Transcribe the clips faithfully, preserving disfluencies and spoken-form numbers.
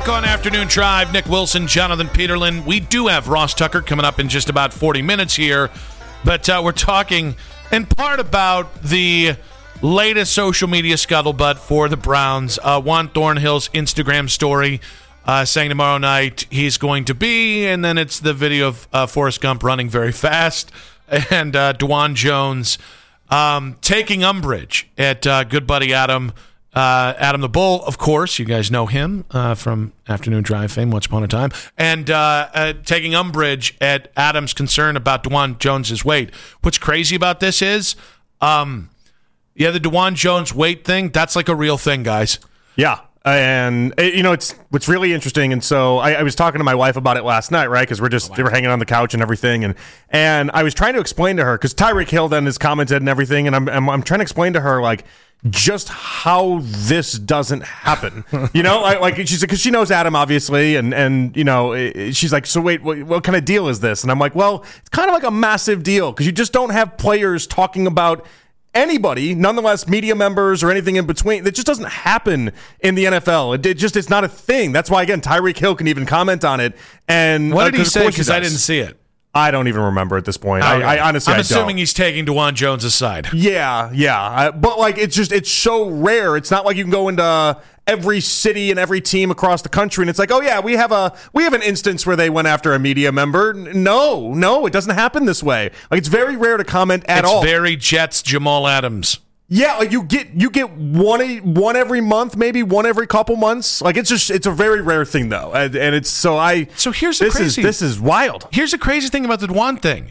Back on Afternoon Drive, Nick Wilson, Jonathan Peterlin. We do have Ross Tucker coming up in just about forty minutes here, but uh, we're talking in part about the latest social media scuttlebutt for the Browns. Uh, Juan Thornhill's Instagram story uh, saying tomorrow night he's going to be, and then it's the video of uh, Forrest Gump running very fast, and uh, DeJuan Jones um, taking umbrage at uh, good buddy Adam Uh, Adam the Bull, of course. You guys know him uh, from Afternoon Drive fame, once upon a time. And uh, uh, taking umbrage at Adam's concern about DeJuan Jones' weight. What's crazy about this is, um, yeah, the DeJuan Jones weight thing, that's like a real thing, guys. Yeah. And, you know, it's what's really interesting. And so I, I was talking to my wife about it last night, right? Because we're just, they were hanging on the couch and everything. And and I was trying to explain to her, because Tyreek Hill then has commented and everything. And I'm, I'm, I'm trying to explain to her, like, just how this doesn't happen, you know, like, like she's because she knows Adam obviously, and and you know she's like, so wait, what, what kind of deal is this? And I'm like, well, it's kind of like a massive deal because you just don't have players talking about anybody, nonetheless media members or anything in between. It just doesn't happen in the N F L. It, it just it's not a thing. That's why again Tyreek Hill can even comment on it. And what did uh, he say? Because I didn't see it. I don't even remember at this point. Okay. I, I honestly, I'm I assuming don't. he's taking DeJuan Jones aside. Yeah, yeah, I, but like it's just it's so rare. It's not like you can go into every city and every team across the country and it's like, oh yeah, we have a we have an instance where they went after a media member. No, no, it doesn't happen this way. Like it's very rare to comment at it's all. It's very Jets Jamal Adams. Yeah, like you get you get one one every month, maybe one every couple months. Like it's just it's a very rare thing though, and, and it's so I. So here's the this crazy. is this is wild. Here's the crazy thing about the DeJuan thing.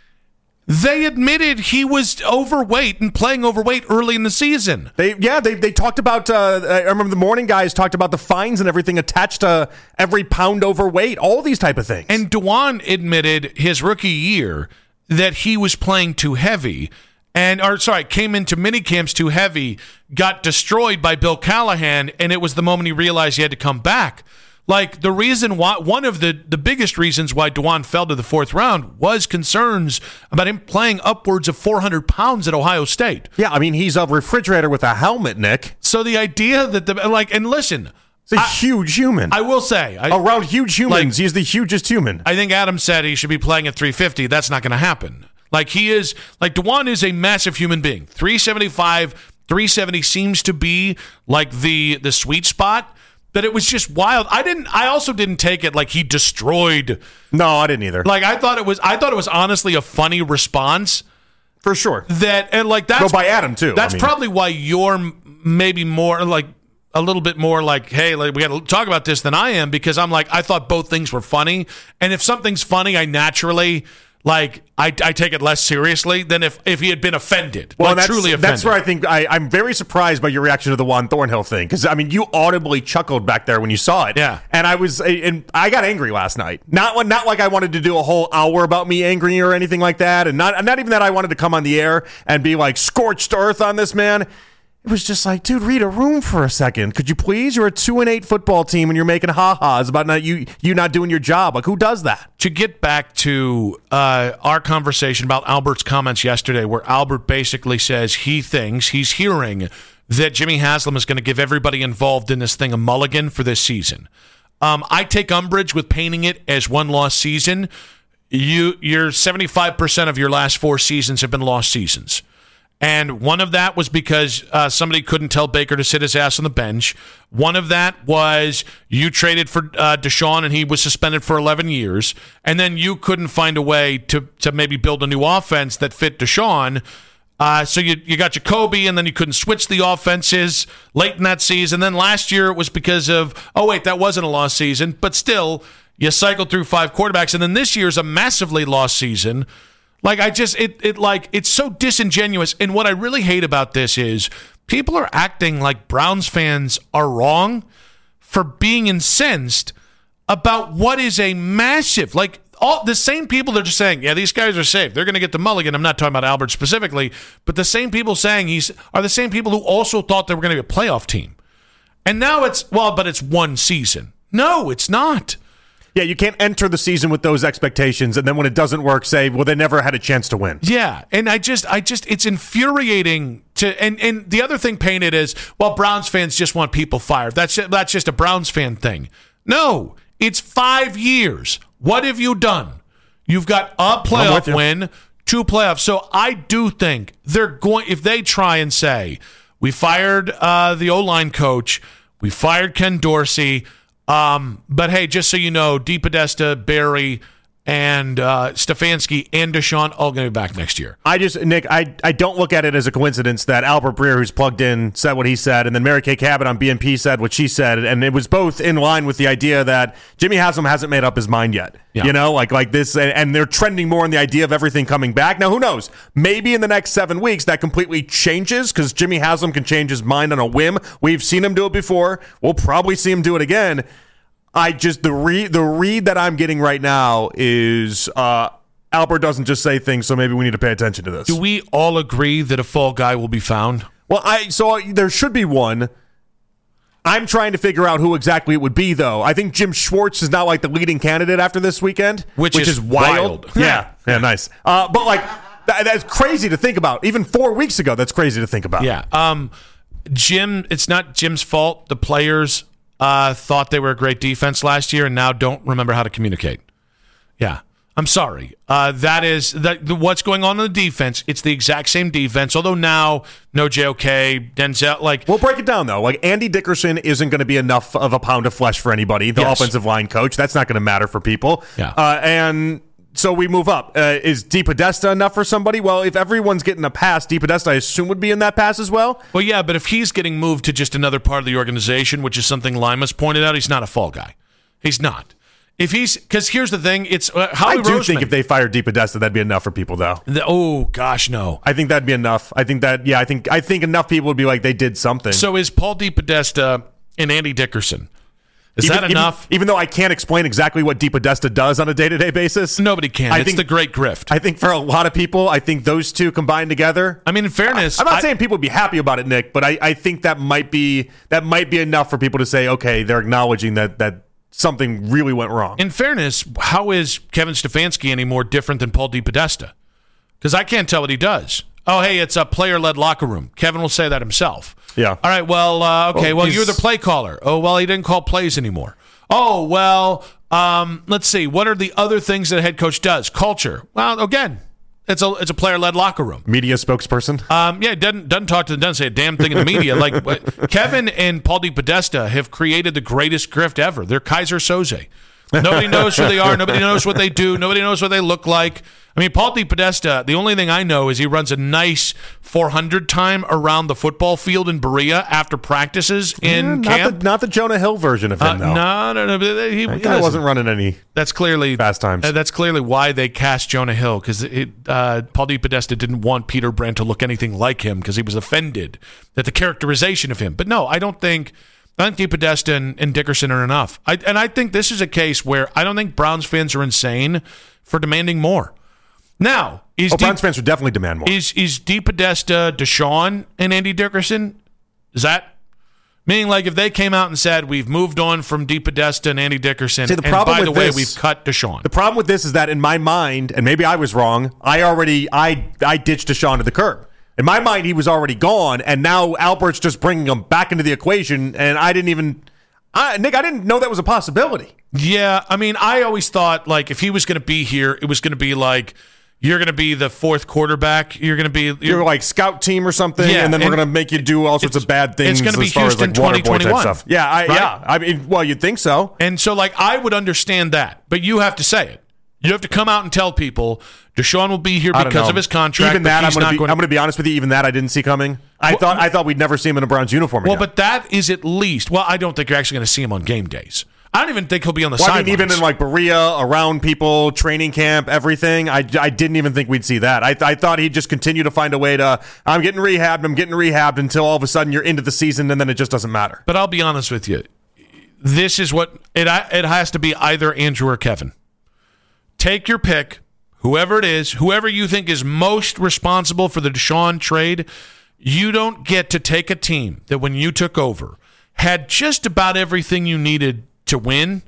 They admitted he was overweight and playing overweight early in the season. They yeah they they talked about. Uh, I remember the morning guys talked about the fines and everything attached to every pound overweight, all these type of things. And DeJuan admitted his rookie year that he was playing too heavy. And, or sorry, came into mini camps too heavy, got destroyed by Bill Callahan, and it was the moment he realized he had to come back. Like, the reason why, one of the, the biggest reasons why DeJuan fell to the fourth round was concerns about him playing upwards of four hundred pounds at Ohio State. Yeah, I mean, he's a refrigerator with a helmet, Nick. So the idea that, the like, and listen. He's a I, huge human. I will say. I, Around huge humans, like, he's the hugest human. I think Adam said he should be playing at three fifty. That's not going to happen. Like he is, like DeJuan is a massive human being. three seventy-five, three seventy seems to be like the the sweet spot. But it was just wild. I didn't. I also didn't take it like he destroyed. No, I didn't either. Like I thought it was. I thought it was honestly a funny response for sure. That and like that's go by Adam too. That's I mean. probably why you're maybe more like a little bit more like, hey, like we got to talk about this than I am because I'm like I thought both things were funny, and if something's funny, I naturally. Like, I, I take it less seriously than if, if he had been offended. Well, like, that's, truly offended. That's where I think I, I'm very surprised by your reaction to the Juan Thornhill thing. Because, I mean, you audibly chuckled back there when you saw it. Yeah. And I was, and I got angry last night. Not not like I wanted to do a whole hour about me angry or anything like that. And not, not even that I wanted to come on the air and be like scorched earth on this man. It was just like, dude, read a room for a second. Could you please? You're a two and eight football team, and you're making ha-has about not you you not doing your job. Like, who does that? To get back to uh, our conversation about Albert's comments yesterday, where Albert basically says he thinks he's hearing that Jimmy Haslam is going to give everybody involved in this thing a mulligan for this season. Um, I take umbrage with painting it as one lost season. You, you're seventy-five percent of your last four seasons have been lost seasons. And one of that was because uh, somebody couldn't tell Baker to sit his ass on the bench. One of that was you traded for uh, Deshaun and he was suspended for eleven years. And then you couldn't find a way to to maybe build a new offense that fit Deshaun. Uh, so you you got Jacoby and then you couldn't switch the offenses late in that season. Then last year it was because of, oh, wait, that wasn't a lost season. But still, you cycled through five quarterbacks. And then this year's a massively lost season. Like, I just, it, it, like, it's so disingenuous. And what I really hate about this is people are acting like Browns fans are wrong for being incensed about what is a massive, like, all the same people that are just saying, yeah, these guys are safe. They're going to get the mulligan. I'm not talking about Albert specifically, but the same people saying he's, are the same people who also thought they were going to be a playoff team. And now it's, well, but it's one season. No, it's not. Yeah, you can't enter the season with those expectations, and then when it doesn't work, say, well, they never had a chance to win. Yeah, and I just, I just, it's infuriating to, and, and the other thing painted is, well, Browns fans just want people fired. That's that's just a Browns fan thing. No, it's five years. What have you done? You've got a playoff win, two playoffs. So I do think they're going, if they try and say, we fired uh, the O-line coach, we fired Ken Dorsey, um, but hey, just so you know, DePodesta, Barry, and uh, Stefanski and Deshaun all going to be back next year. I just, Nick, I, I don't look at it as a coincidence that Albert Breer, who's plugged in, said what he said, and then Mary Kay Cabot on B N P said what she said, and it was both in line with the idea that Jimmy Haslam hasn't made up his mind yet. Yeah. You know, like like this, and, and they're trending more on the idea of everything coming back. Now, who knows? Maybe in the next seven weeks that completely changes because Jimmy Haslam can change his mind on a whim. We've seen him do it before. We'll probably see him do it again. I just the read the read that I'm getting right now is uh, Albert doesn't just say things, so maybe we need to pay attention to this. Do we all agree that a fall guy will be found? Well, I so there should be one. I'm trying to figure out who exactly it would be, though. I think Jim Schwartz is not like the leading candidate after this weekend, which, which is, is wild. wild. Yeah, yeah, nice. Uh, but like that, that's crazy to think about. Even four weeks ago, that's crazy to think about. Yeah, um, Jim. It's not Jim's fault. The players Uh, thought they were a great defense last year and now don't remember how to communicate. Yeah, I'm sorry. Uh, that is that. The, what's going on in the defense? It's the exact same defense. Although now no J O K, Denzel. Like we'll break it down though. Like Andy Dickerson isn't going to be enough of a pound of flesh for anybody. The yes. offensive line coach. That's not going to matter for people. Yeah. Uh, and. So we move up. Uh, is DePodesta enough for somebody? Well, if everyone's getting a pass, DePodesta, I assume, would be in that pass as well? Well, yeah, but if he's getting moved to just another part of the organization, which is something Limas pointed out, he's not a fall guy. He's not. If he's because here's the thing, it's uh, Howie I do Roseman, think if they fired DePodesta, that'd be enough for people, though. The, oh gosh, no. I think that'd be enough. I think that yeah, I think I think enough people would be like they did something. So is Paul DePodesta and Andy Dickerson? Is even, that enough? Even, even though I can't explain exactly what DePodesta does on a day-to-day basis. Nobody can. I it's think, the great grift. I think for a lot of people, I think those two combined together. I mean, in fairness, I, I'm not I, saying people would be happy about it, Nick, but I, I think that might be that might be enough for people to say, okay, they're acknowledging that that something really went wrong. In fairness, how is Kevin Stefanski any more different than Paul DePodesta? Because I can't tell what he does. Oh, hey, it's a player-led locker room. Kevin will say that himself. Yeah. All right, well, uh, okay, well, well you're the play caller. Oh, well, he didn't call plays anymore. Oh, well, um, let's see. What are the other things that a head coach does? Culture. Well, again, it's a it's a player-led locker room. Media spokesperson? Um, yeah, doesn't doesn't talk to the doesn't say a damn thing in the media. Like Kevin and Paul DePodesta have created the greatest grift ever. They're Kaiser Soze. Nobody knows who they are. Nobody knows what they do. Nobody knows what they look like. I mean, Paul DePodesta, the only thing I know is he runs a nice four hundred time around the football field in Berea after practices in yeah, not camp. The, not the Jonah Hill version of him, uh, though. No, no, no. He, that guy wasn't running any that's clearly, fast times. Uh, that's clearly why they cast Jonah Hill, because uh, Paul DePodesta didn't want Peter Brand to look anything like him because he was offended at the characterization of him. But no, I don't think... I think DePodesta and, and Dickerson are enough. I, and I think this is a case where I don't think Browns fans are insane for demanding more. Now, is oh, De- Browns fans would definitely demand more. Is is DePodesta, Deshaun, and Andy Dickerson? Is that meaning like if they came out and said we've moved on from DePodesta and Andy Dickerson, See, the and problem by with the way this, we've cut Deshaun? The problem with this is that in my mind, and maybe I was wrong, I already I I ditched Deshaun to the curb. In my mind, he was already gone, and now Albert's just bringing him back into the equation, and I didn't even, I, Nick, I didn't know that was a possibility. Yeah, I mean, I always thought, like, if he was going to be here, it was going to be like, you're going to be the fourth quarterback, you're going to be... You're, you're like scout team or something, yeah, and then and we're going to make you do all sorts of bad things. It's going to be as far Houston as like twenty twenty-one. Stuff. Yeah, I, right? yeah, I mean, well, you'd think so. And so, like, I would understand that, but you have to say it. You have to come out and tell people Deshaun will be here because of his contract. Even that, I'm going to be, I'm going to be honest with you. Even that, I didn't see coming. I well, thought I thought we'd never see him in a Browns uniform again. Well, but that is at least. Well, I don't think you're actually going to see him on game days. I don't even think he'll be on the well, sidelines. I mean, even in like Berea, around people, training camp, everything. I, I didn't even think we'd see that. I, I thought he'd just continue to find a way to. I'm getting rehabbed. I'm getting rehabbed until all of a sudden you're into the season, and then it just doesn't matter. But I'll be honest with you. This is what it. It has to be either Andrew or Kevin. Take your pick, whoever it is, whoever you think is most responsible for the Deshaun trade. You don't get to take a team that when you took over had just about everything you needed to win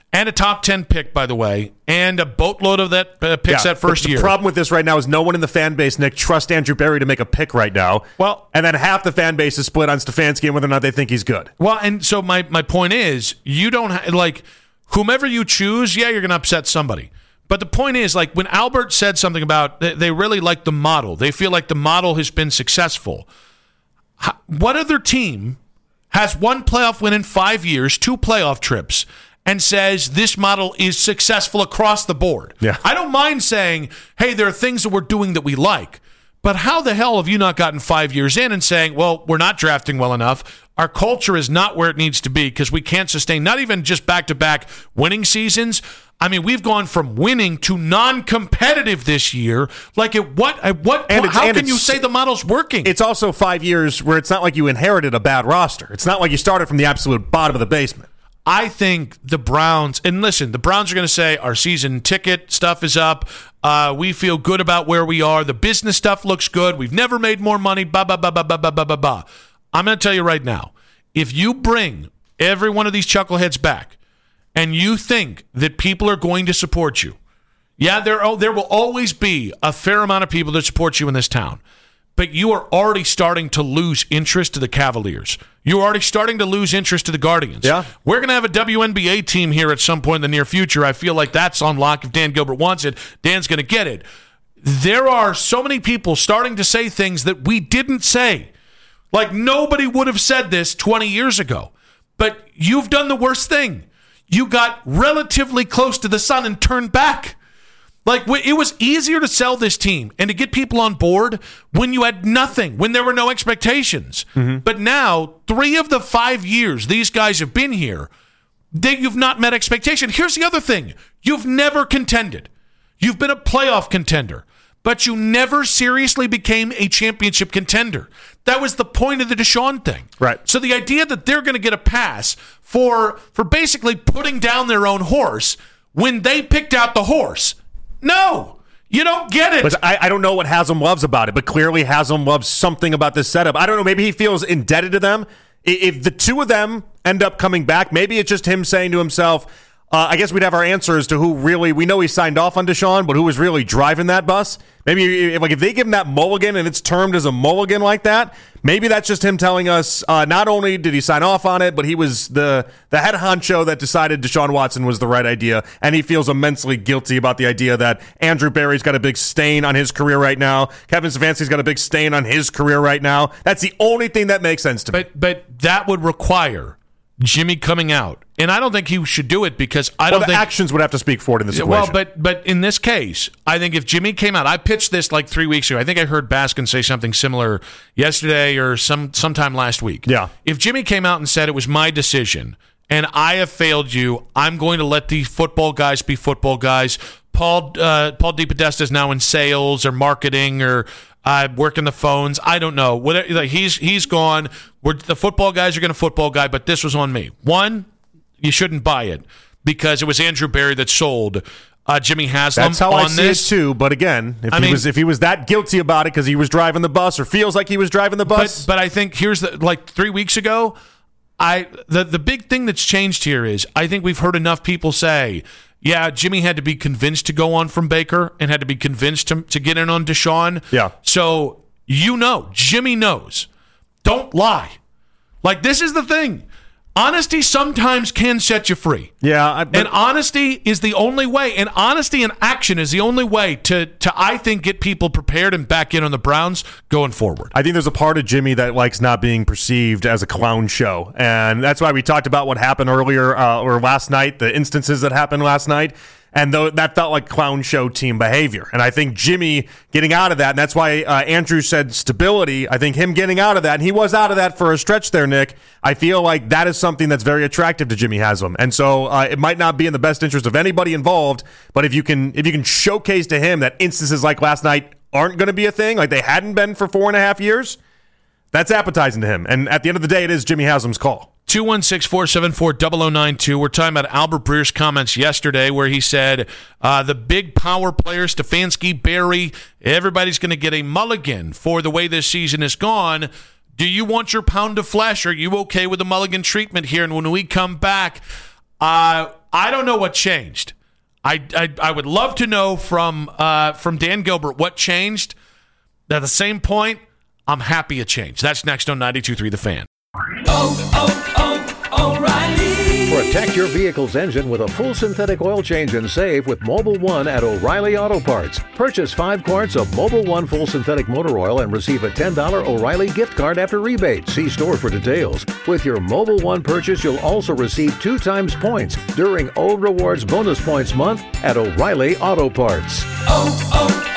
and a top ten pick, by the way, and a boatload of that uh, picks Yeah, that first the year. The problem with this right now is no one in the fan base, Nick, trusts Andrew Berry to make a pick right now. Well, and then half the fan base is split on Stefanski and whether or not they think he's good. Well, and so my, my point is, you don't ha- like whomever you choose. Yeah, you're going to upset somebody. But the point is, like when Albert said something about they, they really like the model, they feel like the model has been successful. How, what other team has one playoff win in five years, two playoff trips, and says this model is successful across the board? Yeah. I don't mind saying, hey, there are things that we're doing that we like. But how the hell have you not gotten five years in and saying, well, we're not drafting well enough. Our culture is not where it needs to be because we can't sustain not even just back-to-back winning seasons. I mean, we've gone from winning to non-competitive this year. Like, at what? At what? And point, how and can you say the model's working? It's also five years where it's not like you inherited a bad roster. It's not like you started from the absolute bottom of the basement. I think the Browns, and listen, the Browns are going to say our season ticket stuff is up. Uh, we feel good about where we are. The business stuff looks good. We've never made more money. Ba ba ba ba ba ba ba ba ba. I'm going to tell you right now, if you bring every one of these chuckleheads back, and you think that people are going to support you, yeah, there oh, there will always be a fair amount of people that support you in this town. But you are already starting to lose interest to the Cavaliers. You're already starting to lose interest to the Guardians. Yeah. We're going to have a W N B A team here at some point in the near future. I feel like that's on lock. If Dan Gilbert wants it, Dan's going to get it. There are so many people starting to say things that we didn't say. Like nobody would have said this twenty years ago. But you've done the worst thing. You got relatively close to the sun and turned back. Like, it was easier to sell this team and to get people on board when you had nothing, when there were no expectations. Mm-hmm. But now, three of the five years these guys have been here, they, you've not met expectation. Here's the other thing. You've never contended. You've been a playoff contender, but you never seriously became a championship contender. That was the point of the Deshaun thing. Right. So the idea that they're going to get a pass for, for basically putting down their own horse when they picked out the horse, no, you don't get it. But I, I don't know what Haslam loves about it, but clearly Haslam loves something about this setup. I don't know. Maybe he feels indebted to them. If the two of them end up coming back, maybe it's just him saying to himself, uh, I guess we'd have our answers to who really, we know he signed off on Deshaun, but who was really driving that bus. Maybe if, like, if they give him that mulligan and it's termed as a mulligan like that, maybe that's just him telling us uh, not only did he sign off on it, but he was the, the head honcho that decided Deshaun Watson was the right idea, and he feels immensely guilty about the idea that Andrew Berry's got a big stain on his career right now. Kevin Stefanski's got a big stain on his career right now. That's the only thing that makes sense to me. But, but that would require Jimmy coming out. And I don't think he should do it because I well, don't the think actions would have to speak for it in this equation. Well, but but in this case, I think if Jimmy came out, I pitched this like three weeks ago. I think I heard Baskin say something similar yesterday or some sometime last week. Yeah. If Jimmy came out and said it was my decision and I have failed you, I'm going to let the football guys be football guys. Paul uh, Paul DePodesta is now in sales or marketing or uh, working the phones. I don't know. Whatever, like he's he's gone. We're, the football guys are going to football guy, but this was on me. One, you shouldn't buy it because it was Andrew Berry that sold uh, Jimmy Haslam. That's how on I see this. it too. But again, if I he mean, was if he was that guilty about it because he was driving the bus or feels like he was driving the bus, But, but I think here's the like three weeks ago, I the the big thing that's changed here is I think we've heard enough people say, yeah, Jimmy had to be convinced to go on from Baker and had to be convinced to to get in on Deshaun. Yeah. So you know, Jimmy knows. Don't lie. Like this is the thing. Honesty sometimes can set you free. Yeah, I, and honesty is the only way. And honesty and action is the only way to, to, I think, get people prepared and back in on the Browns going forward. I think there's a part of Jimmy that likes not being perceived as a clown show. And that's why we talked about what happened earlier uh, or last night, the instances that happened last night. And though that felt like clown show team behavior. And I think Jimmy getting out of that, and that's why uh, Andrew said stability. I think him getting out of that, and he was out of that for a stretch there, Nick. I feel like that is something that's very attractive to Jimmy Haslam. And so uh, it might not be in the best interest of anybody involved, but if you can if you can showcase to him that instances like last night aren't going to be a thing, like they hadn't been for four and a half years, that's appetizing to him. And at the end of the day, it is Jimmy Haslam's call. two one six, four seven four, zero zero nine two. We're talking about Albert Breer's comments yesterday where he said uh, the big power players, Stefanski, Berry, everybody's going to get a mulligan for the way this season is gone. Do you want your pound of flesh? Are you okay with the mulligan treatment here? And when we come back, uh, I don't know what changed. I, I, I would love to know from uh, from Dan Gilbert what changed. At the same point, I'm happy it changed. That's next on ninety-two point three The Fan. Oh, oh, oh, O'Reilly. Protect your vehicle's engine with a full synthetic oil change and save with Mobil one at O'Reilly Auto Parts. Purchase five quarts of Mobil one full synthetic motor oil and receive a ten dollars O'Reilly gift card after rebate. See store for details. With your Mobil one purchase, you'll also receive two times points during O Rewards Bonus Points Month at O'Reilly Auto Parts. Oh, oh,